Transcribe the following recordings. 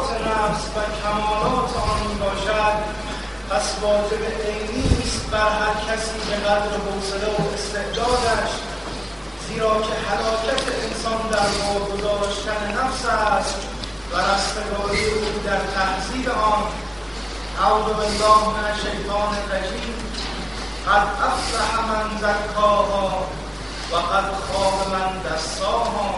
نفس و کمالات آن می باشد، پس واجب عینی است بر هر کسی به قدر حوصله و استعدادش، زیرا که هلاکت انسان در واگذاشتن نفس است و رستگاری او در تهذیب آن. اعوذ بالله من الشیطان الرجیم. قد افلح من زکاها و قد خاب من دساها.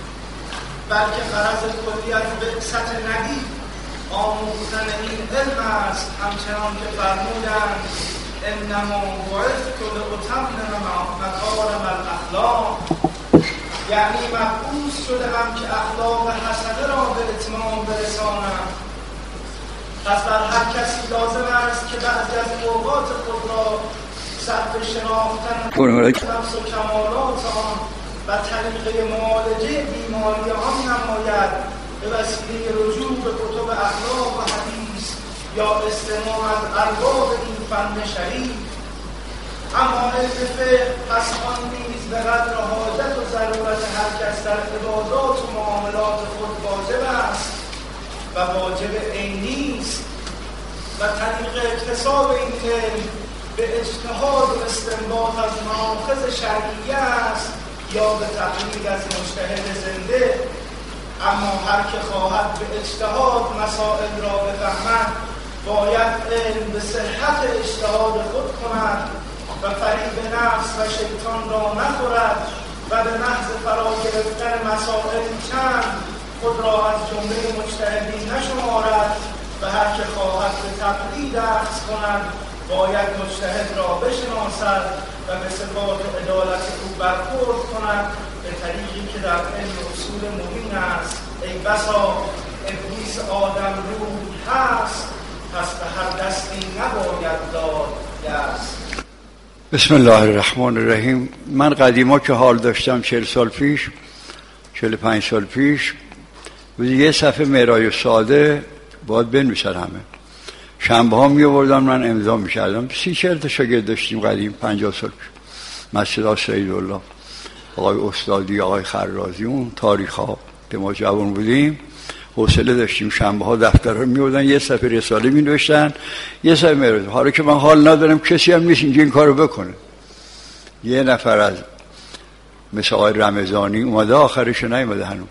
بلکه غرض کلی از بعثت نبی آموختن این علم است، همچنان که فرمودند انما بعثت لاتمم مکارم الاخلاق، یعنی مبعوث شدم که اخلاق حسنه را به اتمام برسانم. پس بر هر کسی لازم است که بعضی از اوقات خود را صرف شناختن نفس و کمالات آن و طریقه معالجه بیماری آن نماید به وسیله رجوع به کتب اخلاق و حدیث یا استماع از ارباب این فن شریف. اما علم فقه پس آن نیز به قدر حاجت و ضرورت هر کس در عبادات و معاملات خود واجب است و واجب عینی است و طریق اکتساب این علم به اجتهاد و استنباط از مآخذ شرعیه است یا به تقلید از مجتهد زنده. اما هر که خواهد به اجتهاد مسائل را بفهمد باید علم به صحت اجتهاد خود کند و فریب نفس و شیطان را نخورد و به محض فرا گرفتن مسائل چند خود را از جمله مجتهدین نشمارد و هر که خواهد به تقلید اخذ کند باید مجتهد را بشناسد و به صفات عدالت او برخورد کند به طریقی که در علم اصول مبین است. ای بسا ابلیس آدم روح هست، پس به هر دستی نباید داد دست. بسم الله الرحمن الرحیم. من قدیما که حال داشتم 40 سال پیش 45 سال پیش یه صفحه معراج ساده باید بنویسن همه. شنبه ها می آوردن من امضا می کردم. 30-40 تا شاگرد داشتیم قدیم 50 سال پیش. مسجد آسایدالله، آقای استادی، آقای خرازی، اون تاریخ ها که ما جوان بودیم حوصله داشتیم. شنبه ها دفتر ها می آوردن یه صفحه رساله می نوشتن، یه صفحه معراج. حالا که من حال ندارم کسی هم نیست اینجا این کارو بکنه. یه نفر از مثل آقای رمضانی اومده، آخرش نیومده هنوز.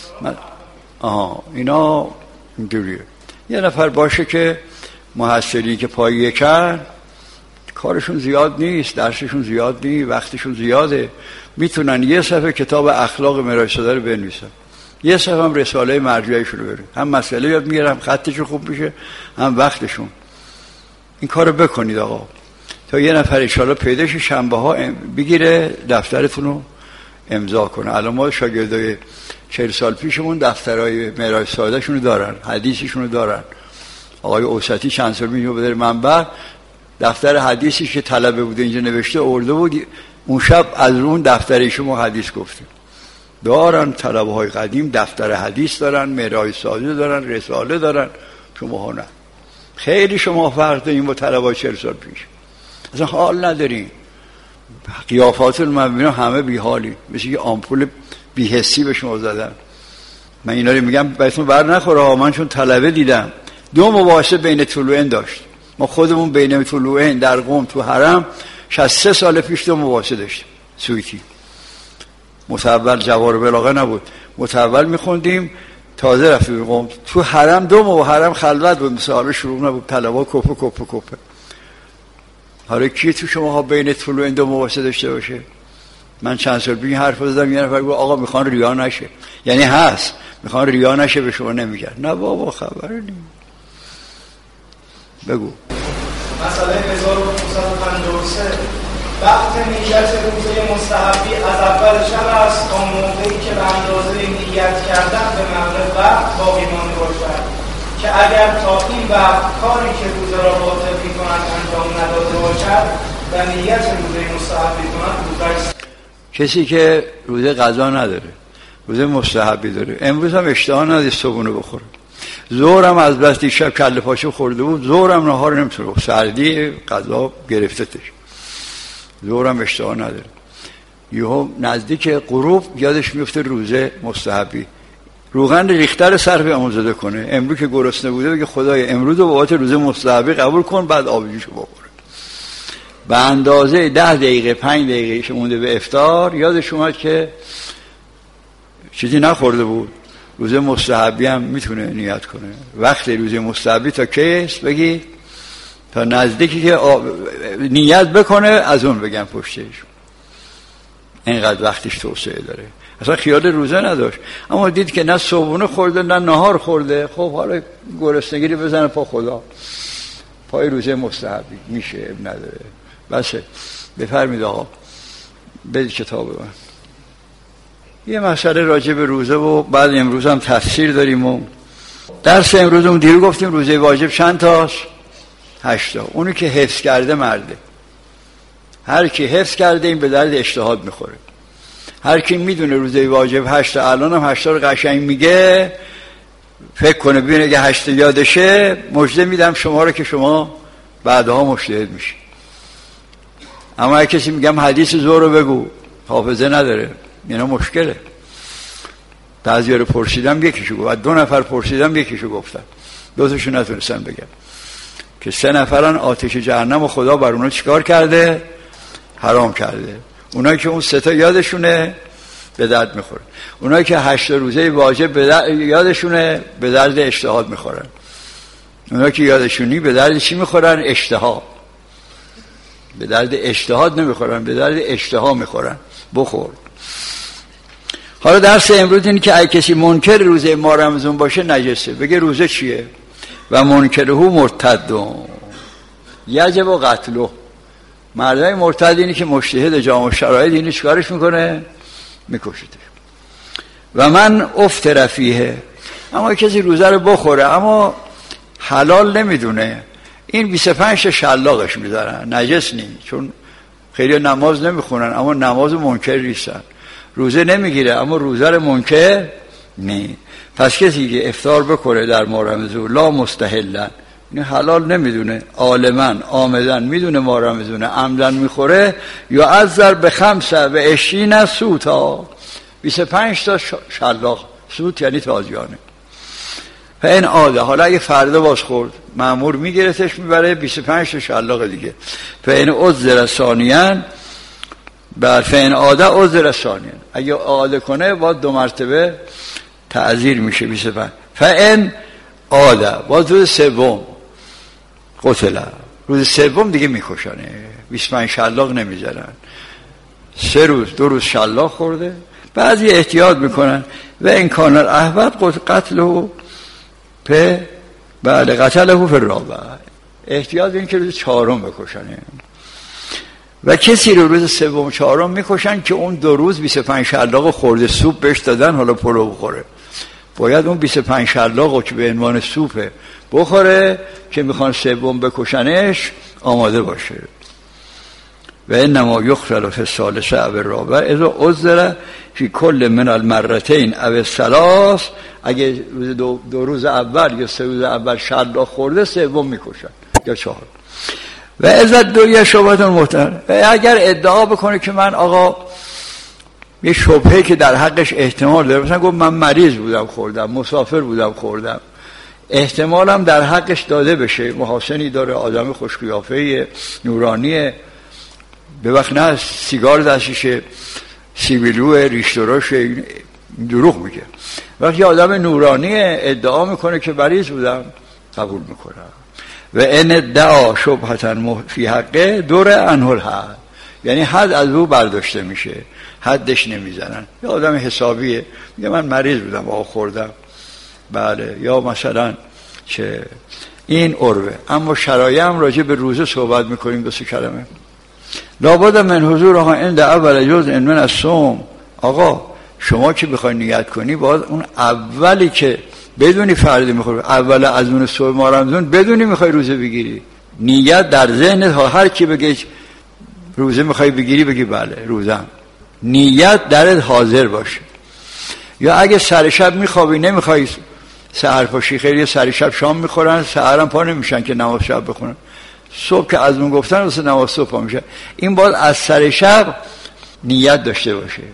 اینا اینجوریه. یه نفر باشه که محصلی که پایه کرد، کارشون زیاد نیست، درسشون زیاد نیست، وقتشون زیاده، میتونن یه صفحه کتاب اخلاق معراج ساده رو بنویسن، یه صفحه هم رساله مرجعیشون رو بره، هم مسئله یاد میگیرن، هم خطشون خوب میشه، هم وقتشون. این کارو بکنید آقا تا یه نفر ان شاءالله پیدا شه شنبه ها بگیره دفترتون رو امضا کنه. الان ما شاگردای 40 سال پیشمون دفترهای معراج ساده شون دارن، حدیثشون رو دارن. آقای اوسطی چند سال میشه به منبر دفتر حدیثی که طلبه بوده اینجا نوشته آورده بود، اون شب از اون دفتر شما حدیث گفتیم. دارن طلبه های قدیم دفتر حدیث دارن، معراج ساده دارن، رساله دارن. شما ها نه. خیلی شما فرق دارین با طلبه 40 سال پیش. اصلا حال ندارین. قیافاتون من میبینم همه بیحالی، مثل یه آمپول بی‌حسی به شما زدن. من اینا رو میگم بهتون بر نخوره ها، من چون طلبه دیدم 2 مباحثه بین طلوعین داشت. ما خودمون بین طلوعین در قم تو حرم 63 سال پیش 2 مباحثه داشتیم سویتی. متأول جوار بلاغه نبود، متأول میخوندیم، تازه رفتیم قم تو حرم 2 مباحثه، حرم خلوت بود، مثل حالا شروع نبود، طلبا کپه. حالا کی تو شما ها بین طلوعین 2 مباحثه داشته باشه؟ من چند سال پیش حرف زدم، یه نفر گفت آقا میخوان ریا نشه، یعنی هست میخوان ریا نشه به شما نمیگن. نه بابا خبر نیست. بگو. مسئله 1553 وقت نیت روزه مستحبی از اول شب است تا موقعی که به اندازه نیت کردن به مغرب وقت باقی مانده باشد، که اگر تا این وقت کاری که روزه را باطل می‌کند انجام نداده باشد و نیت روزه مستحبی کند روزه. کسی که روزه قضا نداره، روزه مستحبی داره، امروز هم اشتها نداره صبحونه بخوره، ظهرم از بس دیشب کله پاچه خورده بود، ظهرم نهار نمیتونه، سردی قضا گرفتتش، ظهرم اشتها نداره، یهو نزدیک غروب یادش میفته روزه مستحبی، روغن ریختر صرف امامزاده کنه، امروز که گرسنه بوده بگه خدای امروز رو بابت روزه مستحبی قبول کن، بعد آبجوشو بخوره. به اندازه 10 دقیقه 5 دقیقه که مونده به افطار یادش اومد که چیزی نخورده بود. روزه مستحبی هم میتونه نیت کنه. وقت روزه مستحبی تا کیست بگی؟ تا نزدیکی که نیت بکنه از اون بگم پشتش. اینقدر وقتش توسعه داره. اصلا خیال روزه نداشت، اما دید که نه صبحونه خورده نه نهار خورده. خب حالا گرسنگی بزنه پا خدا، پای روزه مستحبی میشه، نداره. بسه بفرمید آقا بدید کتاب من. یه مسئله راجع به روزه و بعد امروز هم تفسیر داریم. و درس امروزمون دیرو گفتیم روزه واجب چند تاست؟ 8 تا. اونی که حفظ کرده مرده. هر کی حفظ کرده این به درد اجتهاد میخوره. هر کی میدونه روزه واجب 8 تا، الان هم 8 تا رو قشنگ میگه، فکر کنه ببینه که 8 تا یادشه، مژده میدم شما رو که شما بعدها مجتهد میشی. اما اگه کسی میگم حدیث ظهر رو بگو، حافظه نداره، اینا مشکله. بعضیا رو پرسیدم یکیشو گفت، 2 نفر پرسیدم یکیشو گفتم، 2 تاشو نتونستم بگم که 3 نفرن آتش جهنم و خدا بر اونا چیکار کرده؟ حرام کرده. اونایی که اون 3 تا یادشونه به درد میخورن. اونایی که 8 روزه واجب یادشونه به درد اجتهاد میخورن. اونایی که یادشونی به درد چی میخورن؟ اشتها. به درد اجتهاد نمیخورن، به درد اشتها میخورن. بخور. حالا درس امروز اینه که اگه کسی منکر روزه ماه رمضان باشه نجسه، بگه روزه چیه؟ و منکره مرتدون یجب و قتله. مردای مرتد اینی که مجتهد جامع شرایط اینی چیکارش میکنه؟ میکشیدش. و من افطر فیه. اما کسی روزه رو بخوره اما حلال نمیدونه، این 25 شلاقش میذارن، نجس نیست، چون خیلی نماز نمیخونن اما نماز منکر نیستن. روزه نمیگیره اما روزه رو منکر نی. پس کسی که افطار بکنه در ماه رمضان لا مستحلن، این حلال نمیدونه، عالمن آمدن میدونه ماه رمضان عمدن میخوره، یا عذر به 25 سوتا، 25 تا شلاق. سوت یعنی تازیانه. این عاده. حالا اگه فردا باز خورد مأمور میگیرتش میبره 25 تا شلاق دیگه. فین عذر ثانیاً بر فین عاده عذر ثانیاً، اگه عاده کنه باید 2 مرتبه تعذیر میشه 25. فین عاده باز روز سوم قتله، روز سوم دیگه میکشنه، 25 شلاق نمیذارن. 3 روز 2 روز شلاق خورده. بعضی احتیاط میکنن و این کان الاحوط قتله بله قتله فی الرابع، احتیاط این که روز 4 بکشنه. و کسی رو روز 3 و 4 میکشن که اون 2 روز 25 شلاق خورده، سوپ بهش دادن حالا پلو بخوره، باید اون 25 شلاق که به عنوان سوپه بخوره که میخوان 3 بکشنش آماده باشه. و انما یخرل فی الثالثه او الرابعه اذا عذر فی کل من المرتين او الثلاث. اگه روز 2 روز اول یا 3 روز اول شلاق خورده 3 میکشن یا 4. و اذا دویه شبهه محتمل، و اگر ادعا بکنه که من آقا یه شبهه که در حقش احتمال داره، مثلا گفت من مریض بودم خوردم، مسافر بودم خوردم، احتمالم در حقش داده بشه، محاسنی داره، آدم خوشقیافه نورانیه، به وقت نه سیگار دستشه، سیبیلو ریشتراش، دروغ میگه. وقتی آدم نورانیه ادعا میکنه که مریض بودم قبول میکنم. و ان ادعا شبهه فی حقه دور عنه الحد، یعنی حد از او برداشته میشه، حدش نمیزنن. یا آدم حسابیه میگه من مریض بودم آقا خوردم، بله، یا مثلا چه این عروه. اما شرایع هم راجع به روزه صحبت میکنیم 2 کلمه. لابد من حضور آقا عند اول جزء من الصوم. آقا شما که بخوای نیت کنی باید اون اولی که بدونی فرض میخوره، اول از اون صبح ماه رمضان بدونی میخوای روزه بگیری، نیت در ذهنت، هر کی بگه روزه میخوای بگیری بگی بله روزم، نیت درت حاضر باشه. یا اگه سر شب میخوابی نمیخوای سحر پاشی، خیلی سر شب شام میخورن سحرم پا نمیشن که نماز شب بخونن، صبح که از اون گفتن واسه نماز صبح پا میشن. این باید از سر شب نیت داشته باشه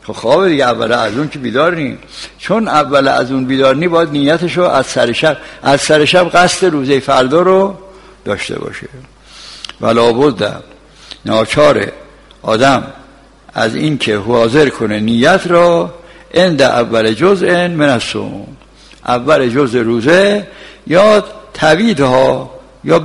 خب خواب دیگه اول از اون که بیدار نیم، چون اول از اون بیدار نیم باید نیتشو از سر شب قصد روزه فردا رو داشته باشه. ولا بد، ناچاره آدم از این که حاضر کنه نیت را عند اول جزء من الصوم، اول جزء روزه یا تویدها یا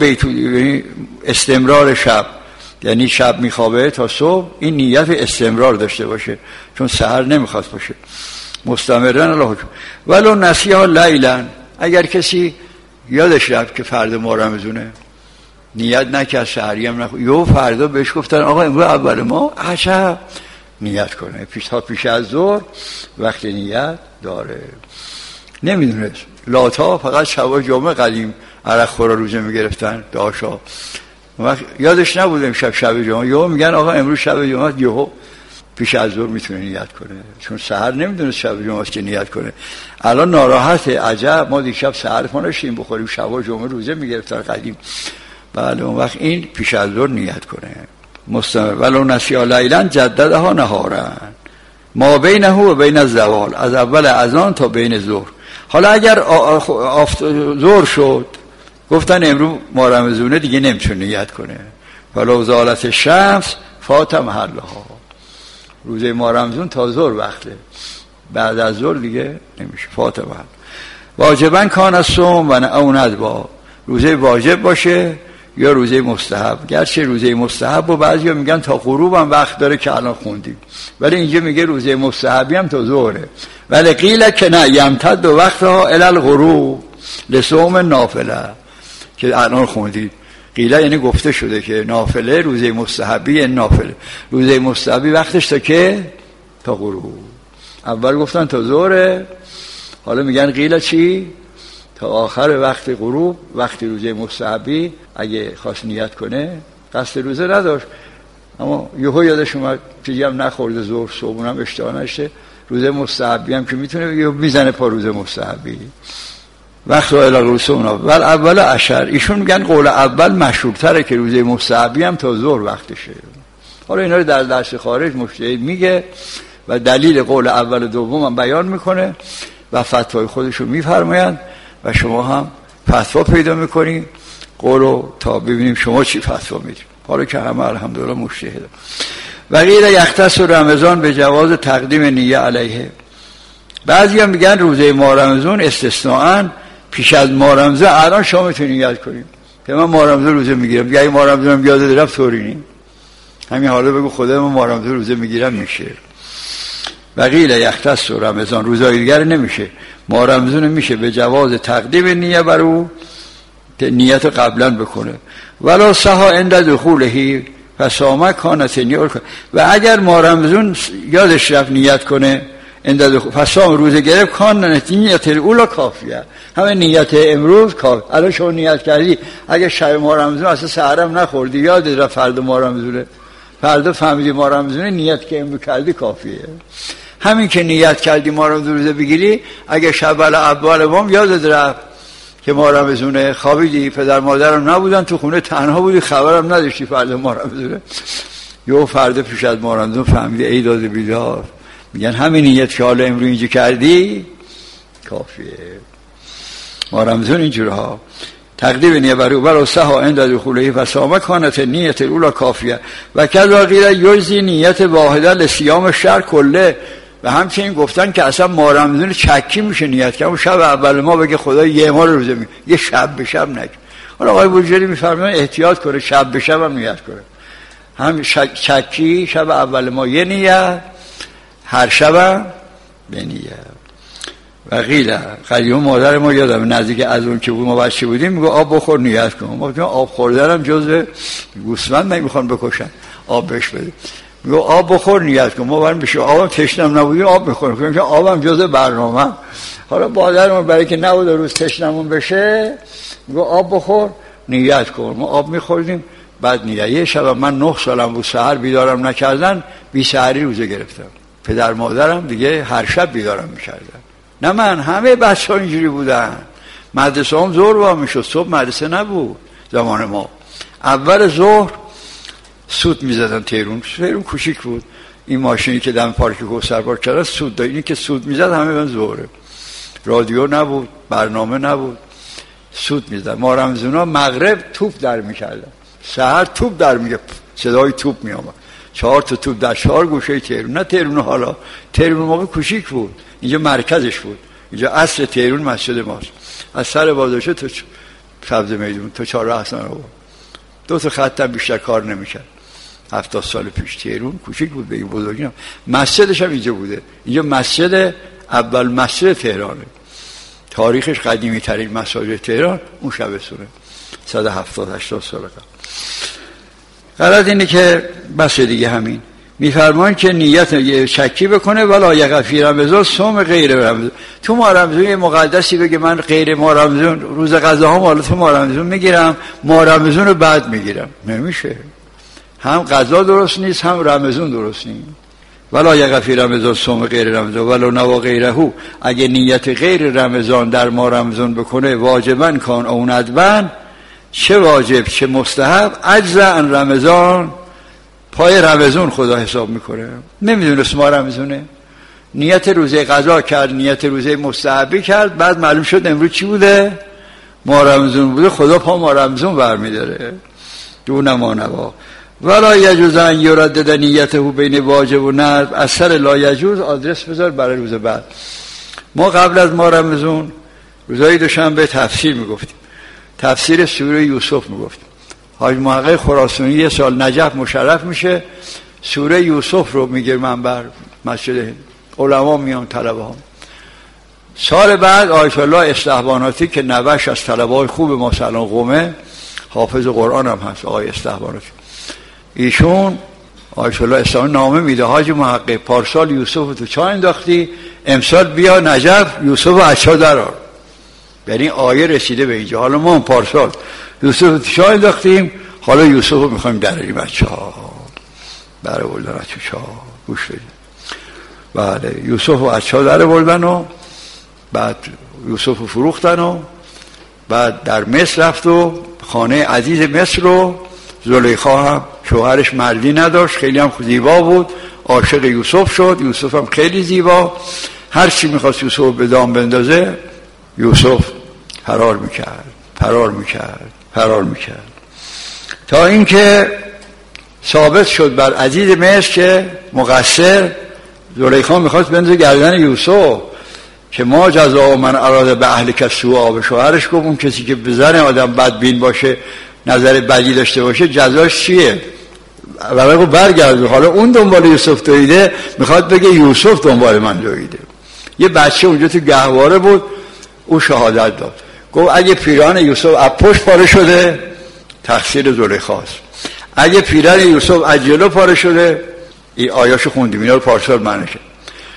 استمرار شب، یعنی شب میخوابه تا صبح، این نیت استمرار داشته باشه چون سحر نمیخواد باشه مستمرن. الله ولو نسیها لیلا، اگر کسی یادش رفت که فردا ما رمضونه نیت نکرد، سحری هم نخورد، یهو فردا بهش گفتن آقا امروز اول ما، عجب نیت کنه پیش از ظهر وقت نیت داره. نمیدونست لاتا فقط شب جمعه قدیم عرق خورا روزه میگرفتن داشا، یادش نبود امشب شب جمعه، یهو میگن آقا امروز شب جمعه، یهو پیش از ظهر میتونه نیت کنه چون سحر نمیدونست شب جمعه است که نیت کنه. الان ناراحت، عجب ما دیشب سحر ما نشیم بخوریم، شب جمعه روزه میگرفتن قدیم. بله اون وقت این پیش از ظهر نیت کنه مستمر. ولو نسیا لیلا جددها نهارا ما بینه و بین الزوال، از اول اذان تا بین ظهر. حالا اگر ظهر شد گفتن امروز ما رمضونه دیگه نمیتونه نیت کنه، ولو زالت شمس فات محلها، روزه ما رمضون تا ظهر وقته، بعد از ظهر دیگه نمیشه، فات محل. واجبا کان الصوم و او ندبا، روزه واجب باشه یا روزه مستحب، گرچه روزه مستحب و بعضیا میگن تا غروب هم وقت داره که الان خوندیم، ولی اینجا میگه روزه مستحبی هم تا ظهره. ولی قیل که نه یمتد و وقتها الی الغروب لصوم نافله، که الان خوندید قیله یعنی گفته شده که نافله روزه مستحبی، نافله روزه مستحبی وقتش تا که تا غروب، اول گفتن تا ظهره، حالا میگن قیله چی تا آخر وقت غروب، وقت روزه مستحبی اگه خواست نیت کنه، قصد روزه نداشت اما یهو یادش اومد چیزی هم نخورده ظهر صبحون هم اشتها نشه، روزه مستحبی هم که میتونه یهو میزنه پا روزه مستحبی وقت را الارسونا ول اول عشر. ایشون میگن قول اول مشهورتره که روزه مستحبی هم تا ظهر وقتشه. حالا اینا رو در درس خارج مجتهد میگه و دلیل قول اول و دوم هم بیان میکنه و فتوای خودشو میفرمایند و شما هم فتوا پیدا میکنید قولو تا ببینیم شما چی فتوا میدید. حالا که همه الحمدلله مجتهد. و غیر یختص رمضان به جواز تقدیم نیه علیه. بعضی هم میگن روزه ماه رمضان استثناءً پیش از ماه رمضان الان شما میتونید نیت کنیم که من ماه رمضان روزه میگیرم، دیگه ماه رمضان یاد دارم طوری همین حالا بگو خدا من ماه رمضان روزه میگیرم میشه. و غیر یختص رمضان روزای دیگر نمیشه، ماه رمضان میشه به جواز تقدیم نیه بر او، نیت قبلا بکنه. ولا صحا عند دخولهی فصام کانت نیت. و اگر ماه رمضان یادش رفت نیت کنه فصام روزه گرفت کان نیت اولا کافیه، همه نیت امروز کافی. الان شما نیت کردی اگه شب ماه رمضان اصلا سحرم نخوردی یادت رفت فردا ماه رمضانه، فردا فهمیدی ماه رمضانه، نیت که امروز کردی کافیه. همین که نیت کردی ماه رمضان روزه بگیری، اگه شب اول ماه یادت رفت که ماه رمضانه، خوابیدی پدر مادرم نبودن تو خونه تنها بودی خبرم نداشتی فردا ماه رمضانه، یهو فردا پیش از ماه رمضان فهمیدی ای داد بیدار، میگن همین نیت که حالا امروز اینجا کردی کافیه. ماه رمضان اینجورها تقدیم نیه برو ولو صحا عند دخوله فصام کانت نیت اولا کافیه. و کذا قیل یجزی نیت واحده لصیام الشهر کله. و همچنین گفتن که اصلا ماه رمضان چکی میشه نیت کنه، شب اول ما بگه خدا یه ماه روزه میگه، یه شب به شب نگه. حالا آقای بوجری میفرمایند احتیاط کنه شب به شب هم نیت کنه، هم چکی شب اول ما یه نیت، هر شب به نیت. و قیل قدیم مادر ما یادم نزدیک از اون که بود ما بچه بودیم میگه آب بخور نیت کن، ما گفتیم آب خوردنم جزء گوسفند نمیخوان بکشن آب بهش بده، میگه آب بخور نیت کن، ما بریم بشه آبم تشنم نبودیم آب میخوریم که آبم جزء برنامه. حالا مادرمون برای که نبود روز تشنمون بشه میگه آب بخور نیت کن، ما آب میخوردیم. بعد نیت یه شب من 9 سالم بود سحر بیدارم نکردن، بی سحری روزه گرفتم، پدر مادرم دیگه هر شب بیدارم میکردن، نه من، همه بچه ها اینجوری بودن. مدرسه هم ظهر وا میشد، صبح مدرسه نبود زمان ما. اول ظهر سوت میزدن، تهرون کوچیک بود، این ماشینی که دم پارک کوثر پارک کرد سود داد. اینی که سود میزد همه من ظهره، رادیو نبود، برنامه نبود، سود میزد. ما رمضونا مغرب توپ در میکردن، سحر توپ در میگه، صدای توپ میامد، 4 تا توپ در 4 گوشه تهران. نه تهران حالا، تهران موقع کوچیک بود، اینجا مرکزش بود، اینجا اصل تهران مسجد ماست. از سر بازارچه تا سبز میدون تا 4 احسان رو 2 تا خط هم بیشتر کار نمیکرد. 70 سال پیش تهران کوچیک بود به این بزرگی هم. مسجدش هم اینجا بوده، اینجا مسجد اول مسجد تهرانه، تاریخش قدیمی ترین مساجد تهران اون شبستونه 170-80 سال قبل. غرض اینه که بس دیگه همین میفرمان که نیت شکی بکنه ولا یغفی رمضان صوم غیر رمضان. تو ما رمضان یه مقدسی بگه من غیر ما رمضان روز غذاها مال تو ما رمضان میگیرم، ما رمضان رو بعد میگیرم، نمیشه. هم غذا درست نیست هم رمضان درست نیست. ولا یغفی رمضان صوم غیر رمضان ولا نوا غیره. اگه نیت غیر رمضان در ما رمضان بکنه واجبا کان او ندبن، چه واجب چه مستحب، عجز عن رمضان، پای رمضان خدا حساب میکنه. نمیدونست ما رمضانه، نیت روزه قضا کرد، نیت روزه مستحبی کرد، بعد معلوم شد امروز چی بوده؟ ما رمضان بوده، خدا پا ما رمضان برمیداره. دون ما نوا. ولا یجوز ان یردد نیته بین واجب و ندب. اثر لا یجوز آدرس بذار برای روز بعد. ما قبل از ما رمضان روزهای دوشنبه تفسیر میگفتیم، تفسیر سوره یوسف میگفتیم. حاج محقق خراسانی یه سال نجف مشرف میشه، سوره یوسف رو میگه منبر مسجد، علما میان، طلبه ها. سال بعد آیت الله استحباناتی که نوش از طلبه های خوب ما سلام قومه، حافظ قرآن هم هست آقای استحباناتی، ایشون آیت الله استحباناتی نامه میده حاج محقق پارسال یوسف تو چا انداختی، امسال بیا نجف یوسف از چا درار. یعنی آیه رسیده به اینجا، حالا ما پارسال یوسف تو چا انداختیم، حالا یوسف رو میخوایم دراریم بچه ها، برای بردن از چا گوش بدیم. بله یوسف رو از چا در بردن و بعد یوسف رو فروختن و بعد در مصر رفت و خانه عزیز مصر رو، زلیخا هم شوهرش مردی نداشت، خیلی هم زیبا بود، عاشق یوسف شد. یوسف هم خیلی زیبا، هر چی میخواست یوسف رو به دام بندازه یوسف فرار میکرد تا اینکه ثابت شد بر عزیز مصر که مقصر. زلیخا میخواست بندازه گردن یوسف که ما جزا من اراد به اهلک سوء. به شوهرش گفت اون کسی که به زن آدم بدبین باشه، نظر بدی داشته باشه، جزاش چیه؟ ولی برگرد. حالا اون دنبال یوسف دویده، میخواد بگه یوسف دنبال من دویده. یه بچه اونجا تو گهواره بود، او شهادت داد، گفت اگه پیران یوسف از پشت پاره شده تقصیر زلیخاست، اگه پیران یوسف از جلو پاره شده، این آیاشو خوندیم، اینا رو پارسال معنی کرد،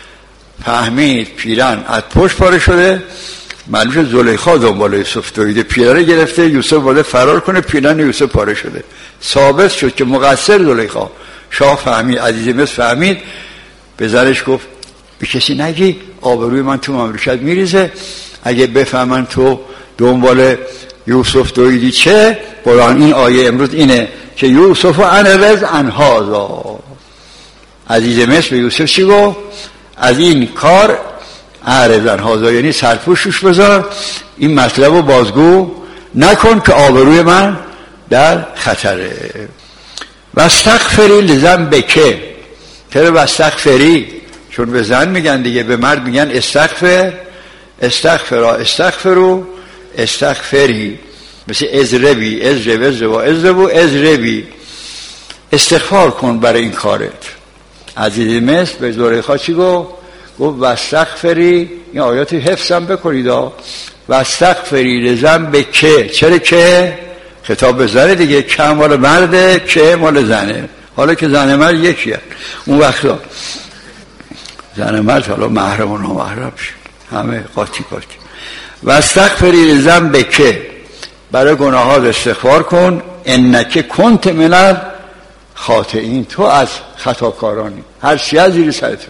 فهمید پیران از پشت پاره شده، معلوم شد زلیخا دنبال یوسف دویده، پیران گرفته، یوسف باید فرار کنه، پیران یوسف پاره شده. ثابت شد که مقصر زلیخا. شاه فهمید، عزیز مصر فهمید، به زنش گفت به کسی نگی، آبروی من تو مملکت میریزه، اگه بفهمن تو دنبال یوسف دویدی چه؟ قرآن این آیه امروز اینه که یوسف انوز انهازا. عزیز مصر به یوسف چی گفت؟ از این کار اعرض انهازا، یعنی سرپوشش بذار، این مطلب رو بازگو نکن که آبروی من در خطره. واستغفری لذنبک. چرا واستغفری؟ چون به زن میگن دیگه، به مرد میگن استغفر، استغفرو، استغفری، مثل ازربی، ازربی، استغفار کن برای این کارت. عزیز مصر به زلیخا چی گفت؟ گفت واستغفری، این آیات حفظم بکنید، واستغفری لذنبک. چرا که؟ خطاب به زنه دیگه، که مال مرده، که مال زنه. حالا که زن مرد یکیه، اون وقتا زن مرد حالا محرم و نامحرم شد، همه قاطی. واستغفری لذنبک، برای گناهات استغفار کن، انک کنت من الخاطئین، تو از خطاکارانی، هر چی از زیر سرت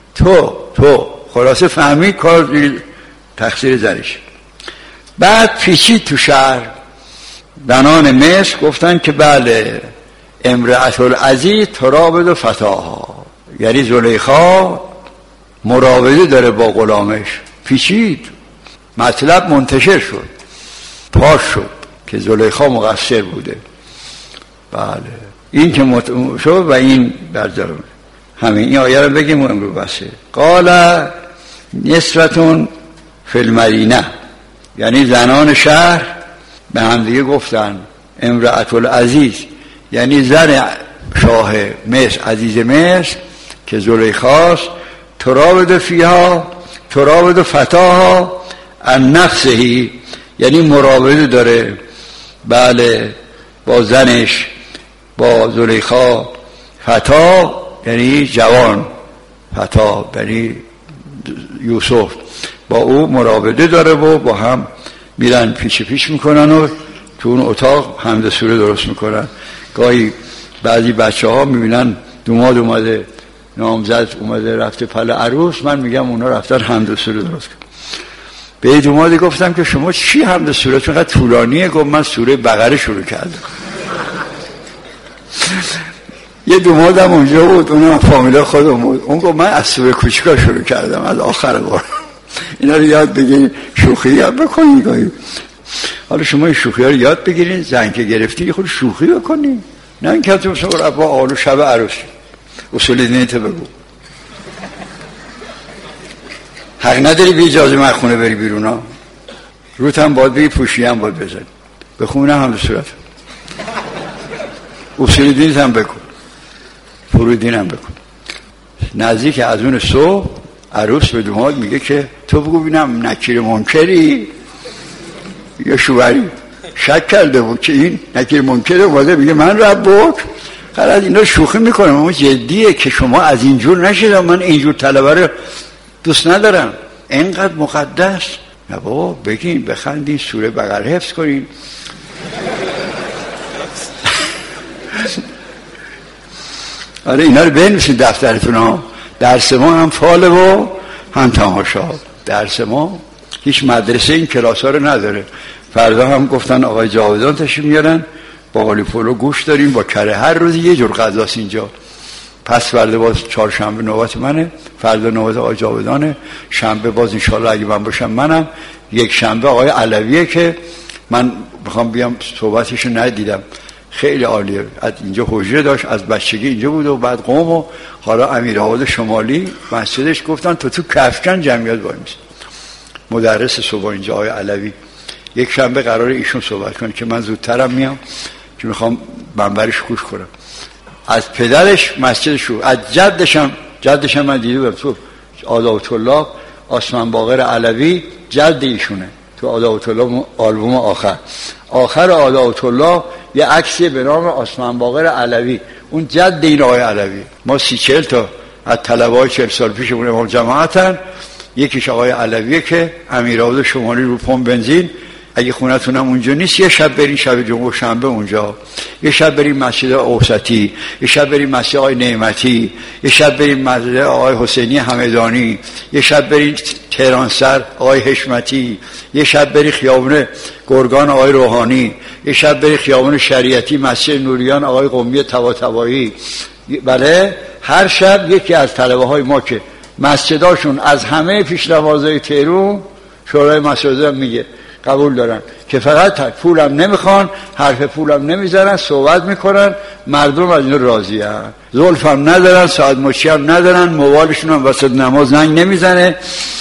تو خلاصه فهمید کار تقصیر زنش. بعد پیچید تو شهر، زنان مصر گفتن که بله امرأة العزیز ترابد فتاها، یعنی زلیخا مراوده داره با غلامش، پیچید، مطلب منتشر شد، پاش شد که زلیخا مقصر بوده. بله این که شد و این برجرم همین این آیه رو بگیم و امرو بسه. قال نسوتون فی المدینه، یعنی زنان شهر به هم دیگه گفتن امرأة العزیز، یعنی زن شاه مصر، عزیز مصر که زلیخاست، تراود فیها، تراود فتاها عن نفسهی، یعنی مراوده داره بله با زنش، با زلیخا. فتا یعنی جوان، فتا یعنی یوسف، با او مراوده داره و با هم میرن پیش میکنن و تو اون اتاق حمد سوره درست میکنن. گاهی بعضی بچه ها میبینن دوماد اومده، نامزد اومده رفته پل عروس، من میگم اونا رفتن حمد سوره درست کن. به دومادی گفتم که شما چی حمد سوره چون قدر طولانیه؟ گفت من سوره بقره شروع کردم. یه دومادم اونجا بود، اونم فامیلا خودم بود، اون گفت من از سوره کوچیکا شروع کردم، از آخر بار. اینا رو یاد بگیرین، شوخی یاد بکنین گاهی. حالا شما این شوخی ها رو یاد بگیرین، زن که گرفتی یه خود شوخی بکنین، نه این که تو مثلا با آلو شب عروسی اصول دینیت بگو. حق نداری بی اجازه من خونه بری بیرون ها، روت هم باید بگی، پوشی هم باید بزن، بخونه هم به صورت اصول دینیت هم بکن، فرودین هم بکن. نزدیک از اون صبح عروس به دوماد میگه که تو بگو بینم نکیر منکری یا شوهری. شک کرده بود که این نکیر منکره، اومده میگه من رب بود. خلاص اینا شوخی میکنم، اما جدیه که شما از اینجور نشید. من اینجور طلبه رو دوست ندارم، اینقدر مقدس. نه بابا بگین، بخندین، سوره بقره حفظ کنین. آره اینا رو بنویسید دفترتون ها. درس ما هم فاله و هم تماشا. درس ما هیچ مدرسه این کلاس ها رو نداره. فردا هم گفتن آقای جاودان تشریف میارن، با قالی پلو گوش داریم با کره، هر روز یه جور غذاست اینجا. پس فردا باز چهارشنبه نوبت منه، فردا نوبت آقای جاودانه، شنبه باز انشالله اگه من باشم منم، یک شنبه آقای علویه که من بخوام بیام صحبتشو ندیدم، خیلی عالیه. از اینجا حجره داشت، از بچگی اینجا بود و بعد قم و حالا امیرآباد شمالی مسجدش گفتن تو کفکن جمعیت وای میشه. مدرس صبح اینجا آقای علوی، یک شنبه قراره ایشون صحبت کنه که من زودترم میام که میخوام منبرش گوش کنم. از پدرش مسجدش رو، از جدشم من دیده بودم تو آدابت الله، آسمان باقر علوی جد ایشونه تو آدابت الله آلبوم آخر آدابت الله یه عکسی به نام آسمان باقر علوی، اون جد این آقای علوی. ما 30-40 تا از طلبه‌های 40 سال پیشمون امام جماعتن، یکیش آقای علویه که امیرآباد شمالی رو پمپ بنزین. اگه خونتونم اونجا نیست، یه شب برین شب جمعه شنبه اونجا، یه شب برین مسجد اوسطی، یه شب برین مسجد آقای نعمتی، یه شب برین مسجد آقای حسینی همدانی، یه شب برین تهرانسر آقای حشمتی، یه شب برین خیابون گرگان آقای روحانی، یه شب برین خیابون شریعتی مسجد نوریان آقای قمی طباطبایی. بله هر شب یکی از طلبه های ما که مسجداشون از همه پیشنوازهای تهران شورای مساجد میگه قبول دارن که فقط پولم نمیخوان، حرف پولم نمیزنن، صحبت میکنن، مردم از این راضی هستن، زلف هم ندارن، ساعت مچی هم ندارن، موبایلشون هم وسط نماز زنگ نمیزنه.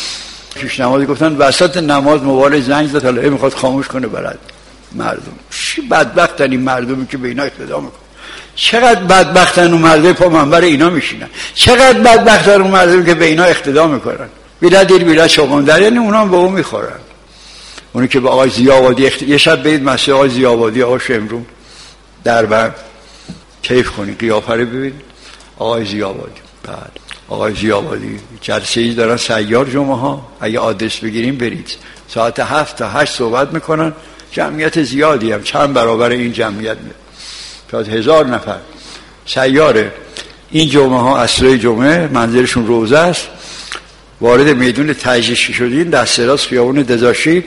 پیش نمازی گفتن وسط نماز موبایل زنگ زد، حالا میخواد خاموش کنه برد. مردم چی بدبختن این مردمی که به اینا اقتدا میکنن. چقدر بدبختن اون مردم پا منبر اینا میشینن، چقدر بدبختن اون مردمی که به اینا اقتدا میکنن. بیلا دیر بیلا چوغندر، یعنی اونا هم به اون میخورن. اونی که به آقای ضیاءآبادی یه شب برید مسجد آقای ضیاءآبادی آقای شمرون دربند کیف کنید، قیافه رو ببینید. آقای ضیاءآبادی، بعد آقای ضیاءآبادی جلسه‌ای دارن سیار جمعه ها، اگه آدرس بگیریم برید، ساعت 7 تا 8 صحبت میکنن، جمعیت زیادی هم، چند برابر این جمعیت میاد، شاید 1000 نفر سیاره. این جمعه ها عصرهای جمعه منزلشون روزه است، وارد میدون تجریشی شدین، دست راست خیابون دزاشی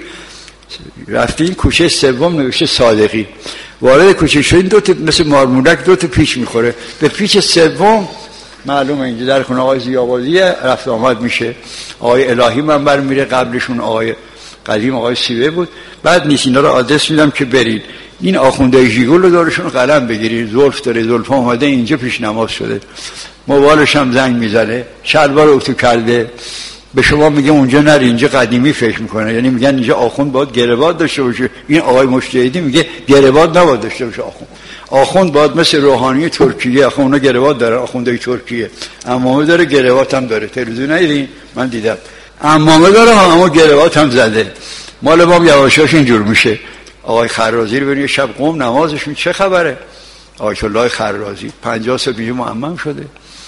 رفتین، کوچه سوم نوشته صادقی، وارد کوچه شدین، دو تا مثل مارمولک دو تا پیچ میخوره، به پیچ سوم معلومه اینجا در خونه آقای ضیاءآبادی رفت آمد میشه، آقای الهی منبر میره، قبلشون آقای قدیم آقای سیوه بود. بعد نیست اینا رو آدرس میدم که برید این آخونده ژیگول رو دارشون قلم بگیرید، زلف داره، زلف اومده اینجا پیش نماز شده، موبایلش هم زنگ میزنه، شلوار اتو کرده، به شما میگه اونجا نری، اینجا قدیمی فکر میکنه، یعنی میگن اینجا آخوند باید گرواد داشته باشه. این آقای مجتهدی میگه گرواد نباید داشته باشه آخوند باید مثل روحانی ترکیه، آخه اونا گرواد داره، آخونده ترکیه عمامه داره، گروات هم داره، تلویزیون ندیدین؟ من دیدم عمامه داره، اما گروات هم زده. مال ما یواشاش اینجور میشه. آقای خرازی رو ببینید شب قم نمازشون چه خبره، آیت الله خرازی 50 سال پیش معمم شده.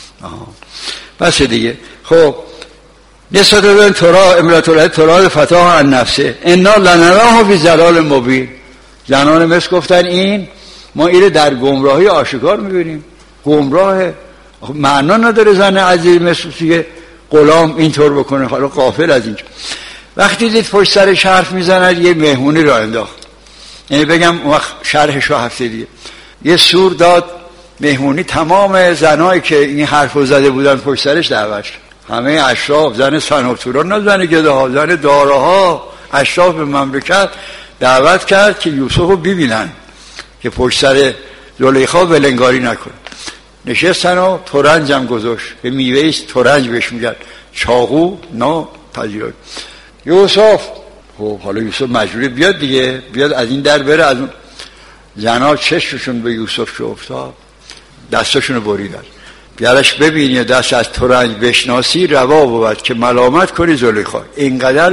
بس دیگه. خب نسبت به ترا امرأة الله ترا فتاها عن نفسه انا لنراه فی ضلال مبین. زنان مصر گفتن این ما اینو در گمراهی آشکار میبینیم. گمراه معنا نداره زن عزیز مصر دیگه غلام اینطور بکنه، حالا غافل از اینجا. وقتی دید پشت سرش حرف میزنن یه مهمونی را انداخت، یعنی بگم وقت شرحش رو هفته دیگه یه سور داد مهمونی، تمام زنایی که این حرفو زده بودن پشت سرش دعوت، همه اشراف، زن سناتوران، نه زن گداها، زن داراها، اشراف مملکت دعوت کرد که یوسف رو ببینن که پشت سر زلیخا ولنگاری نکنه. نشستن و ترنج هم گذاشت، به میوه ترنج بهش میگن، چاقو پذیرای یوسف. خب حالا یوسف مجبوری بیاد دیگه، بیاد از این در بره، از اون زنها چشمشون به یوسف شو افتاد، دستشون رو بریدن. بیارش ببینی دست از ترنج بشناسی روا بود که ملامت کنی زلیخا. اینقدر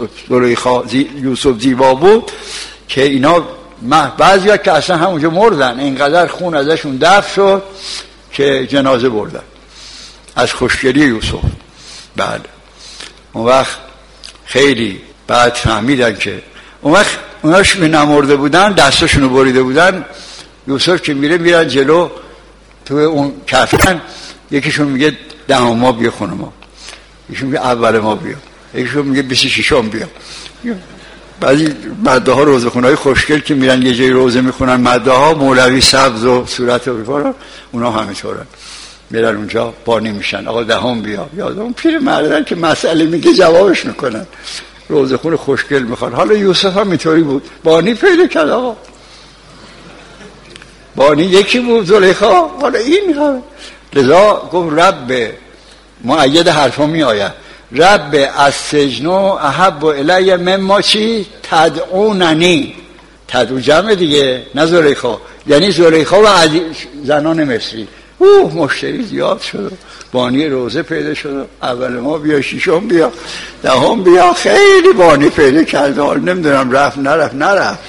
یوسف زیبا بود که اینا بعضی ها که اصلا همونجا مردن، اینقدر خون ازشون دفع شد که جنازه بردن از خوشگلی یوسف. بعد اون وقت خیلی بعد فهمیدن که اون وقت اوناش به نمرده بودن، دستشونو بریده بودن. یوسف که میرن جلو تو اون کفن، یکیشون میگه 10 ماه بیا خونه ما، یکیشون میگه اول ما بیا، یکیشون میگه 26 بیا. بعضی مده ها روزه خونهای خوشگل که میرن یه جای روزه میخونن، مده ها مولوی سبز و صورت و بیفارا، اونا همینطورن میرن اونجا بانی میشن، آقا 10 بیا. یادم پیر مردن که مسئله میگه جوابش میکنن، روزه خون خوشگل میخوان. حالا یوسف هم اینطوری بود، بانی پیدا کرد. آقا بانی یکی بود، زلیخا. حالا این میخواد، لذا گفت رب مؤید حرفا می آید، رب از سجنو احب الی مما چی تدعوننی. تدعو جمع دیگه، نه زلیخا، یعنی زلیخا و زنان مصری. مشتری زیاد شد، بانی روزه پیدا شد، اول ما بیا، 6 بیا، 10 بیا، خیلی بانی پیدا کرد. حال نمیدونم رفت نرفت.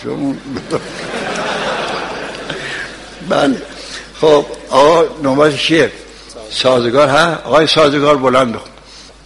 بله. خب آقا نوبت چیه؟ سازگار ها؟ آقای سازگار بلند بخون.